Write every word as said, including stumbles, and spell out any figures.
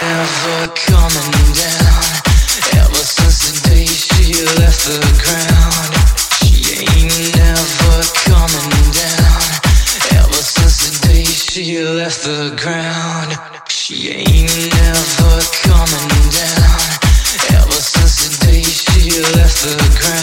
Never coming down. Ever since the day she left the ground, she ain't never coming down. Ever since the day she left the ground, she ain't never coming down. Ever since the day she left the ground.